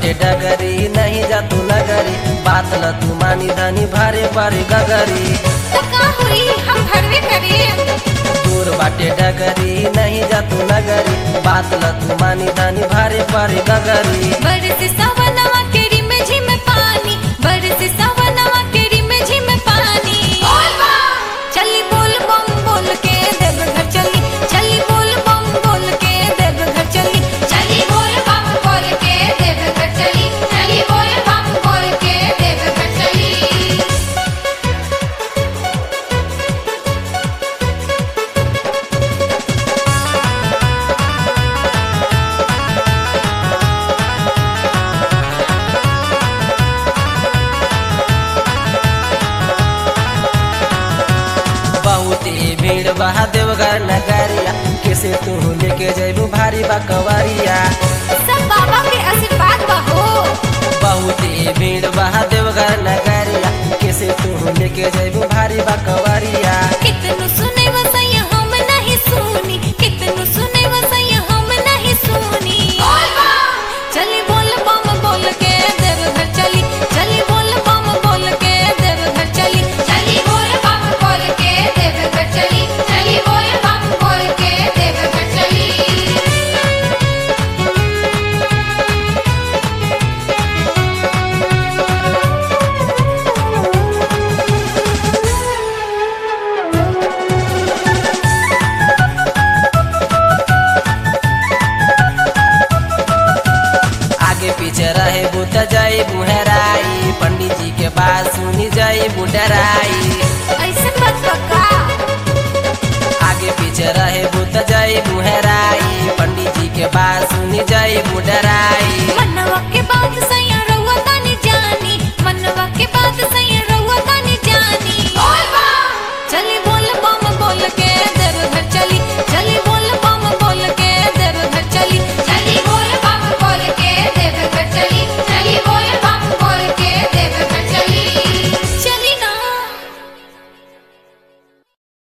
बाटे डगरी नहीं जा तू नगरी बात ल तू मानी धनी भारे भारे गगरी तो का हुई हम भरवे करे दूर बाटे डगरी नहीं जा तू नगरी बात ल तू मानी धनी भारे भारे गगरी बरस सवनवा केरी में झिम पानी बरस सवनवा केरी में झिम पानी चली बोल बम बोल के देवघर चली चली बोल बम बोल के देवघर चली चली बोल बम बोल के देवघर चली चली बोल बम बोल के देवघर चली बहुते भीड़ बहा देवघर नगरिया कैसे तू लेके जैबू भारी बकवरिया सब बाबा के आशीर्वाद बहो बहुते भीड़ बहा देवघर नगरिया कैसे तू लेके जैबू भारी बकवरिया कितनु सुने वसैया हम नहीं सुनी कितनु सुने वसैया हम नहीं सुनी चली बोल बम बोल के देवघर चली चली बोल बम बोल के देवघर चली चली बोल बम बोल के देवघर चली चली बोल बम बोल के देवघर चली आगे पीछे रहे बुत जाई बुहराई पंडित जी के बात सुनी जाई बुडराई